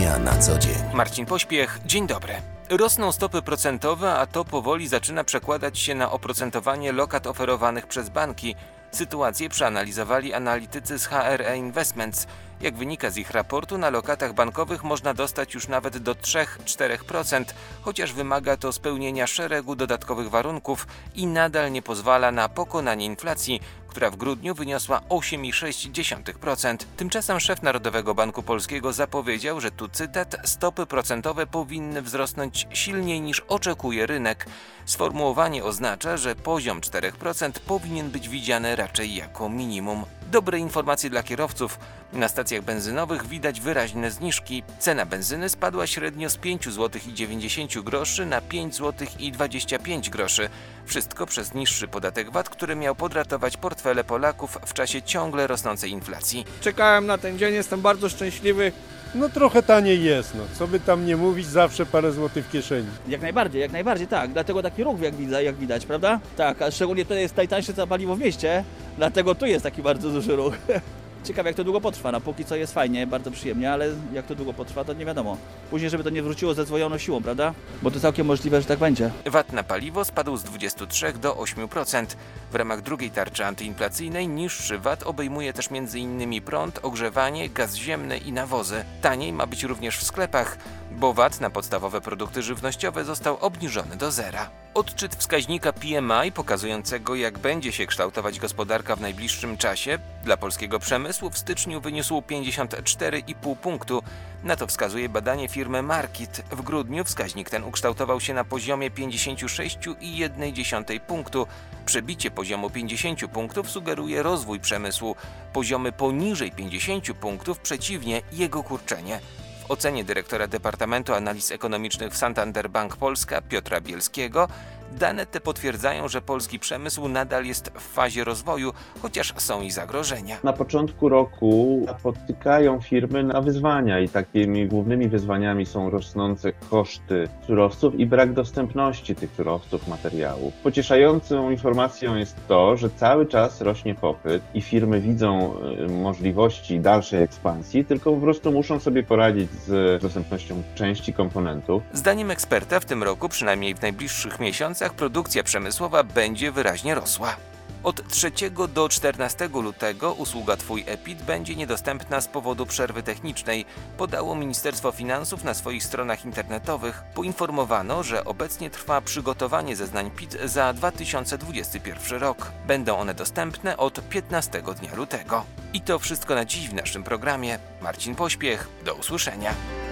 Ekonomia na co dzień. Marcin Pośpiech, dzień dobry. Rosną stopy procentowe, a to powoli zaczyna przekładać się na oprocentowanie lokat oferowanych przez banki. Sytuację przeanalizowali analitycy z HRE Investments. Jak wynika z ich raportu, na lokatach bankowych można dostać już nawet do 3-4%, chociaż wymaga to spełnienia szeregu dodatkowych warunków i nadal nie pozwala na pokonanie inflacji, która w grudniu wyniosła 8,6%. Tymczasem szef Narodowego Banku Polskiego zapowiedział, że tu cytat, stopy procentowe powinny wzrosnąć silniej niż oczekuje rynek. Sformułowanie oznacza, że poziom 4% powinien być widziany raczej jako minimum. Dobre informacje dla kierowców. Na stacjach benzynowych widać wyraźne zniżki. Cena benzyny spadła średnio z 5,90 zł na 5,25 zł. Wszystko przez niższy podatek VAT, który miał podratować portfele Polaków w czasie ciągle rosnącej inflacji. Czekałem na ten dzień, jestem bardzo szczęśliwy. No trochę taniej jest, co by tam nie mówić, zawsze parę złotych w kieszeni. Jak najbardziej, tak. Dlatego taki ruch jak widać, prawda? Tak, a szczególnie to jest najtańsze paliwo w mieście, dlatego tu jest taki bardzo duży ruch. Ciekawe jak to długo potrwa, no póki co jest fajnie, bardzo przyjemnie, ale jak to długo potrwa, to nie wiadomo. Później, żeby to nie wróciło ze zdwojoną siłą, prawda? Bo to całkiem możliwe, że tak będzie. VAT na paliwo spadł z 23 do 8%. W ramach drugiej tarczy antyinflacyjnej niższy VAT obejmuje też m.in. prąd, ogrzewanie, gaz ziemny i nawozy. Taniej ma być również w sklepach, bo VAT na podstawowe produkty żywnościowe został obniżony do zera. Odczyt wskaźnika PMI pokazującego, jak będzie się kształtować gospodarka w najbliższym czasie, dla polskiego przemysłu w styczniu wyniósł 54,5 punktu. Na to wskazuje badanie firmy Markit. W grudniu wskaźnik ten ukształtował się na poziomie 56,1 punktu. Przebicie poziomu 50 punktów sugeruje rozwój przemysłu. Poziomy poniżej 50 punktów przeciwnie, jego kurczenie. W ocenie dyrektora Departamentu Analiz Ekonomicznych w Santander Bank Polska Piotra Bielskiego dane te potwierdzają, że polski przemysł nadal jest w fazie rozwoju, chociaż są i zagrożenia. Na początku roku napotykają firmy na wyzwania i takimi głównymi wyzwaniami są rosnące koszty surowców i brak dostępności tych surowców, materiałów. Pocieszającą informacją jest to, że cały czas rośnie popyt i firmy widzą możliwości dalszej ekspansji, tylko po prostu muszą sobie poradzić z dostępnością części komponentów. Zdaniem eksperta w tym roku, przynajmniej w najbliższych miesiącach, produkcja przemysłowa będzie wyraźnie rosła. Od 3 do 14 lutego usługa Twój e-PIT będzie niedostępna z powodu przerwy technicznej, podało Ministerstwo Finansów na swoich stronach internetowych. Poinformowano, że obecnie trwa przygotowanie zeznań PIT za 2021 rok. Będą one dostępne od 15 dnia lutego. I to wszystko na dziś w naszym programie. Marcin Pośpiech, do usłyszenia.